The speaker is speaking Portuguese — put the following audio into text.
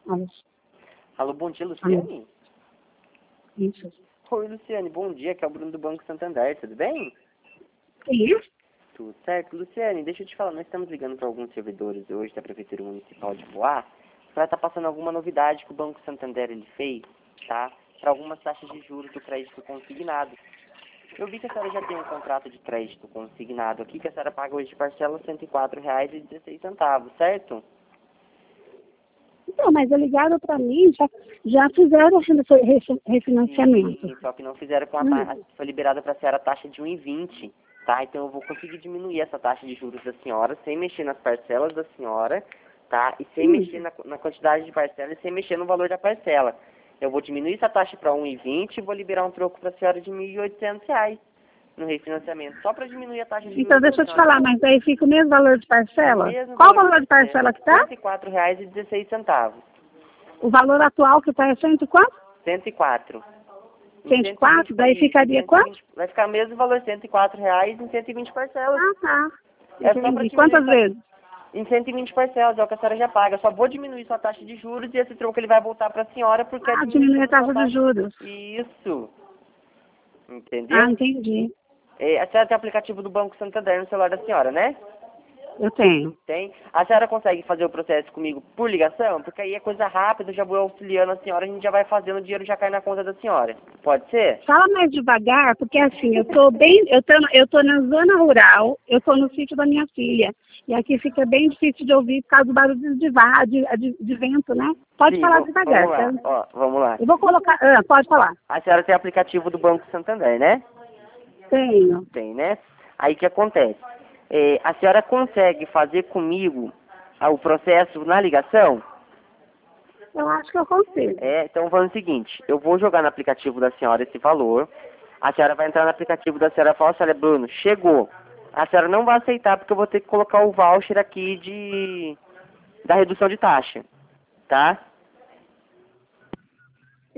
Alô? Alô, bom dia, Alô? Luciane. Isso. Oi, Luciane, bom dia, aqui é o Bruno do Banco Santander, tudo bem? Sim. Tudo certo. Luciane, deixa eu te falar, nós estamos ligando para alguns servidores hoje da Prefeitura Municipal de Poá para estar passando alguma novidade que o Banco Santander ele fez, tá? Para algumas taxas de juros do crédito consignado. Eu vi que a senhora já tem um contrato de crédito consignado aqui, que a senhora paga hoje de parcela R$ 104,16, certo? Então, mas ligaram para mim, já fizeram refinanciamento. Sim, só que não fizeram com a taxa, foi liberada para a senhora a taxa de 1,20, tá? Então eu vou conseguir diminuir essa taxa de juros da senhora, sem mexer nas parcelas da senhora, tá? E sem mexer na quantidade de parcela e sem mexer no valor da parcela. Eu vou diminuir essa taxa para 1,20 e vou liberar um troco para a senhora de R$ 1.800 no refinanciamento, só para diminuir a taxa de juros. Então, deixa eu te falar, mas aí fica o mesmo valor de parcela? Mesmo Qual o valor de parcela que está? R$ 104,16. O valor atual que está é cento e quanto? 104. 104? Daí ficaria quanto? Vai ficar o mesmo valor, R$ 104,00 em 120 parcelas. Ah, tá. É só para Entendi. diminuir Quantas vezes? em 120 parcelas, é o que a senhora já paga. Eu só vou diminuir sua taxa de juros e esse troco ele vai voltar para a senhora porque Ah, diminuir a taxa de juros. Isso. Ah, Entendeu? entendi. A senhora tem o aplicativo do Banco Santander no celular da senhora, né? Eu tenho. Tem. A senhora consegue fazer o processo comigo por ligação? Porque aí é coisa rápida, eu já vou auxiliando a senhora, a gente já vai fazendo, o dinheiro já cai na conta da senhora. Pode ser? Fala mais devagar, porque assim, eu tô na zona rural, eu tô no sítio da minha filha. E aqui fica bem difícil de ouvir por causa do barulho de vento, né? Pode Sim, falar devagar, vamos lá. tá? Ó, vamos lá. Eu vou colocar. Pode falar. A senhora tem aplicativo do Banco Santander, né? Tenho. Tem, né? Aí o que acontece? A senhora consegue fazer comigo o processo na ligação? Eu acho que eu consigo. Então vamos o seguinte, eu vou jogar no aplicativo da senhora esse valor, a senhora vai entrar no aplicativo da senhora e falar, olha, Bruno, chegou. A senhora não vai aceitar porque eu vou ter que colocar o voucher aqui da redução de taxa, tá?